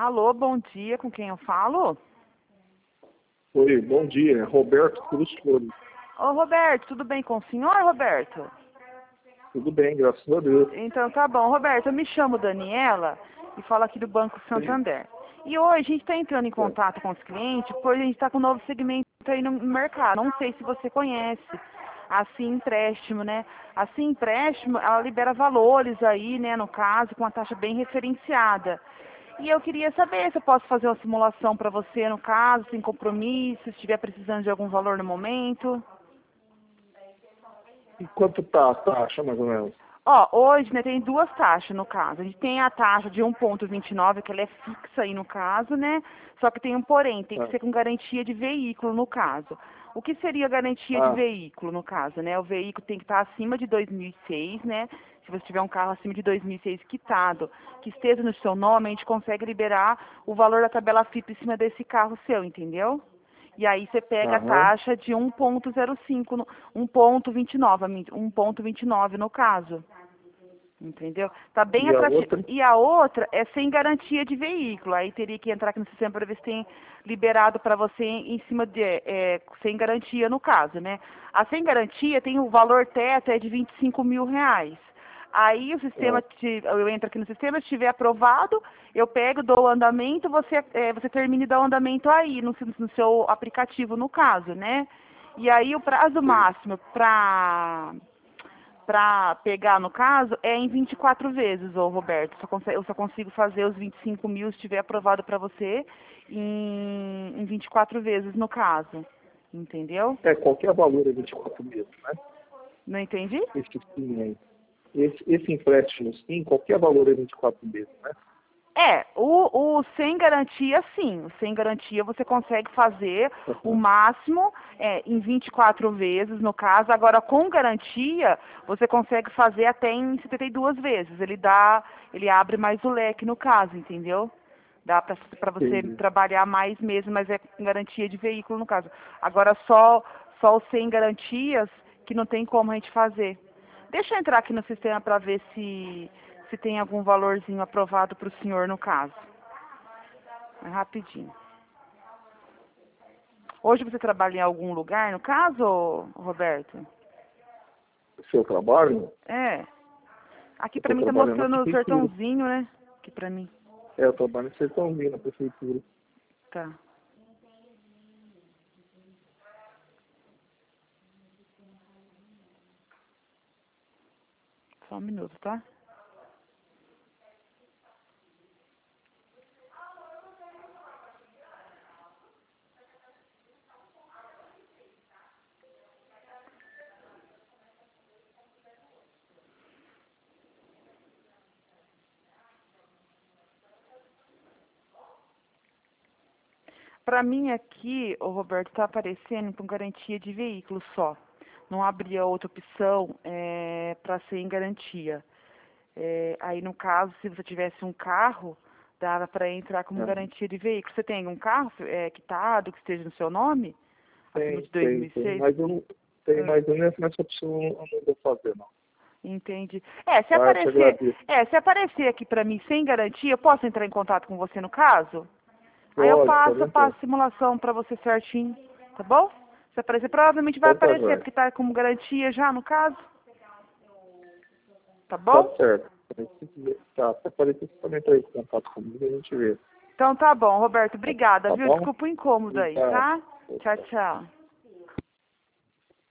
Alô, bom dia, com quem eu falo? Oi, bom dia, Roberto Cruz Flores. Ô, Roberto, tudo bem com o senhor, Roberto? Tudo bem, graças a Deus. Então tá bom. Roberto, eu me chamo Daniela e falo aqui do Banco Sim. Santander. E hoje a gente está entrando em É. contato com os clientes, pois a gente está com um novo segmento aí no mercado. Não sei se você conhece. A Sim Empréstimo, né? A Sim Empréstimo, ela libera valores aí, né, no caso, com uma taxa bem referenciada. E eu queria saber se eu posso fazer uma simulação para você, no caso, sem compromisso, se estiver precisando de algum valor no momento. E quanto tá a taxa, mais ou menos? Ó, hoje, né, tem duas taxas no caso. A gente tem a taxa de 1,29, que ela é fixa aí no caso, né? Só que tem um porém, tem que Ah, ser com garantia de veículo no caso. O que seria garantia de ah, veículo no caso, né? O veículo tem que estar acima de 2006, né? Se você tiver um carro acima de 2006 quitado, que esteja no seu nome, a gente consegue liberar o valor da tabela FIP em cima desse carro seu, entendeu? E aí você pega a aham. taxa de 1,05, 1,29 no caso. Entendeu? Tá bem E a atrativo. outra? E a outra é sem garantia de veículo. Aí teria que entrar aqui no sistema para ver se tem liberado para você em cima de sem garantia no caso, né? A sem garantia tem o valor teto é de R$ 25.000. Aí o sistema, Ah, eu entro aqui no sistema, se estiver aprovado, eu pego, dou o andamento, você termina e dá o andamento aí, no seu aplicativo, no caso, né? E aí o prazo sim. máximo para pegar, no caso, é em 24 vezes, ô Roberto. Eu só consigo fazer os 25.000 se estiver aprovado para você em 24 vezes, no caso. Entendeu? Qualquer valor é 24 meses, né? Não entendi? Esse sim aí. Esse empréstimo sim, qualquer valor é 24 meses, né? O sem garantia, sim. O sem garantia você consegue fazer o Aham. máximo em 24 vezes, no caso. Agora, com garantia, você consegue fazer até em 72 vezes. Ele abre mais o leque, no caso, entendeu? Dá para você Entendi. trabalhar mais mesmo, mas é com garantia de veículo, no caso. Agora, só o sem garantias que não tem como a gente fazer. Deixa eu entrar aqui no sistema para ver se tem algum valorzinho aprovado para o senhor no caso. É rapidinho. Hoje você trabalha em algum lugar, no caso, Roberto? Seu trabalho? É. Aqui Eu para estou mim tá trabalhando na mostrando o prefeitura. sertãozinho, né? Aqui para mim. Eu trabalho em Sertãozinho, na prefeitura. Tá. Só um minuto, tá? Para mim aqui, o Roberto, está aparecendo com garantia de veículo só. Não abria outra opção para ser em garantia. Aí, no caso, se você tivesse um carro, dava para entrar como Aham. garantia de veículo. Você tem um carro quitado, que esteja no seu nome? Acima de Tem. 2006? Mas eu não tenho Ah, mais ou menos nessa opção eu não vou fazer, não. entendi. Tá, eu te agradeço. Se aparecer aqui para mim sem garantia, eu posso entrar em contato com você no caso? Aí Pode eu entrar. passo a simulação para você certinho, tá bom? Se aparecer, provavelmente vai Então tá, aparecer, joia. porque tá como garantia já, no caso. Tá Tá bom? certo. Tá, se aparecer, você também entra em contato comigo e a gente vê. Então tá bom, Roberto. Obrigada, Tá viu? bom? Desculpa o incômodo aí, Obrigado. tá? Tchau, tchau.